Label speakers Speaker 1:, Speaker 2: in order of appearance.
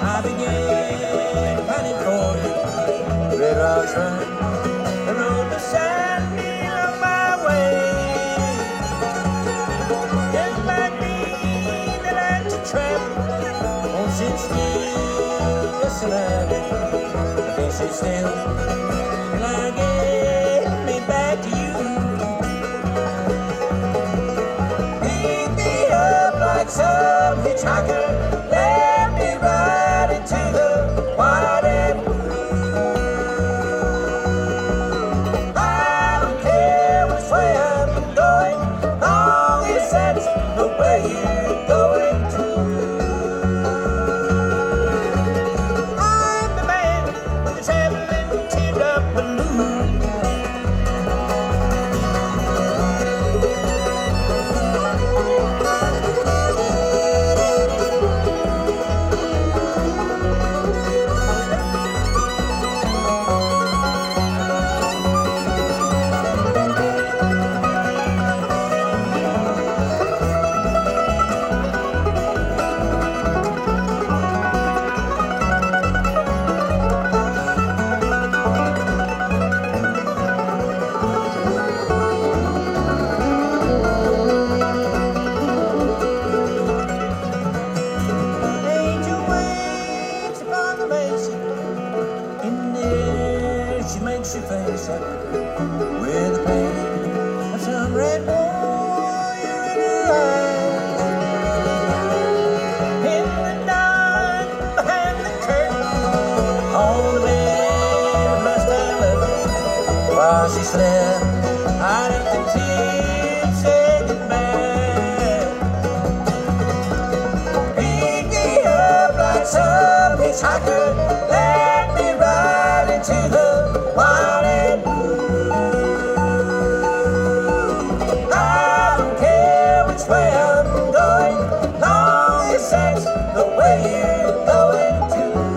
Speaker 1: I began planning for Red Rocks Run, the road beside me on my way. Just like me that like to travel, won't sit still, listen at it. I can't sit still till I get me back to you. Pick me up like some hitchhiker, let me ride into the white and blue. I don't care which way I'm going, long as that's the way you're going to. I'm the man with the traveling teardrop balloon. Angel waits upon the mesa. In there she makes your face up with the pain of some red warrior in her eyes. In the dark behind the curtain, on the bed must I love her. While she slept, I left the tears, said goodbye. Pick me up like some hitchhiker, let me ride into the wild and blue. I don't care which way I'm going, long as that's the way you're going to.